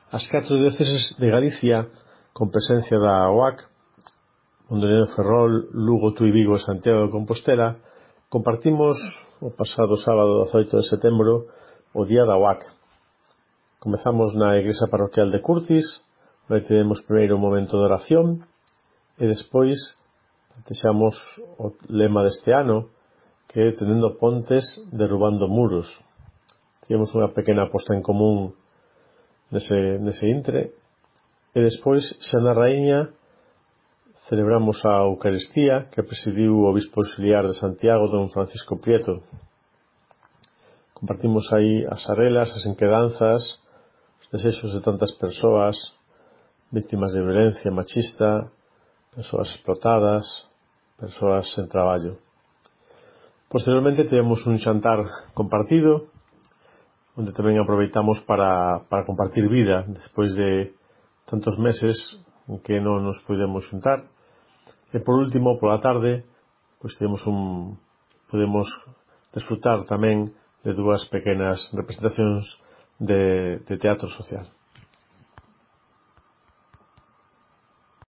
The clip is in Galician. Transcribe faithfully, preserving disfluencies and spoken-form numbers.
As catro dioceses de Galicia, con presencia da O A C, Mondoñedo, Ferrol, Lugo, Tui, Vigo e Santiago de Compostela, compartimos o pasado sábado dezaoito de setembro o día da O A C. Comezamos na igrexa parroquial de Curtis, onde tivemos primeiro un momento de oración e despois deixamos o lema deste ano, que é tendendo pontes, derrubando muros. Tivemos unha pequena posta en común nese, nese intre e despois xa na Raíña celebramos a Eucaristía que presidiu o obispo auxiliar de Santiago, don Francisco Prieto. Compartimos aí as arelas, as enquedanzas, os desexos de tantas persoas víctimas de violencia machista, persoas explotadas, persoas sen traballo. Posteriormente tivemos un xantar compartido onde tamén aproveitamos para, para compartir vida despois de tantos meses en que non nos podemos xuntar. E por último, pola tarde, pois tivemos un podemos desfrutar tamén de dúas pequenas representacións de, de teatro social.